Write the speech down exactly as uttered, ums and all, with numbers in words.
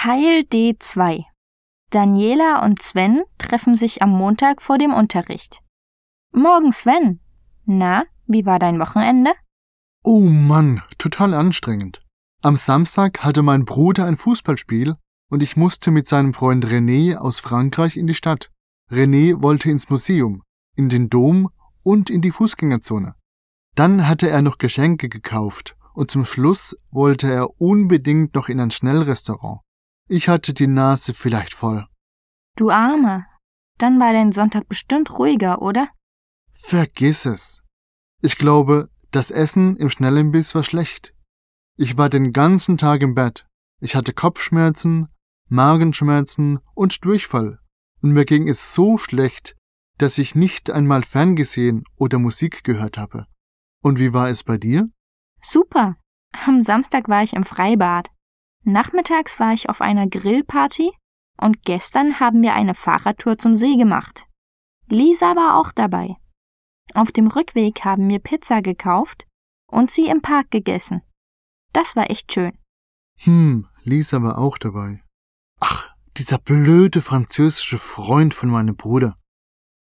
Teil D zwei. Daniela und Sven treffen sich am Montag vor dem Unterricht. Morgen, Sven. Na, wie war dein Wochenende? Oh Mann, total anstrengend. Am Samstag hatte mein Bruder ein Fußballspiel und ich musste mit seinem Freund René aus Frankreich in die Stadt. René wollte ins Museum, in den Dom und in die Fußgängerzone. Dann hatte er noch Geschenke gekauft und zum Schluss wollte er unbedingt noch in ein Schnellrestaurant. Ich hatte die Nase vielleicht voll. Du Armer. Dann war dein Sonntag bestimmt ruhiger, oder? Vergiss es. Ich glaube, das Essen im Schnellimbiss war schlecht. Ich war den ganzen Tag im Bett. Ich hatte Kopfschmerzen, Magenschmerzen und Durchfall. Und mir ging es so schlecht, dass ich nicht einmal ferngesehen oder Musik gehört habe. Und wie war es bei dir? Super. Am Samstag war ich im Freibad. Nachmittags war ich auf einer Grillparty und gestern haben wir eine Fahrradtour zum See gemacht. Lisa war auch dabei. Auf dem Rückweg haben wir Pizza gekauft und sie im Park gegessen. Das war echt schön. Hm, Lisa war auch dabei. Ach, dieser blöde französische Freund von meinem Bruder.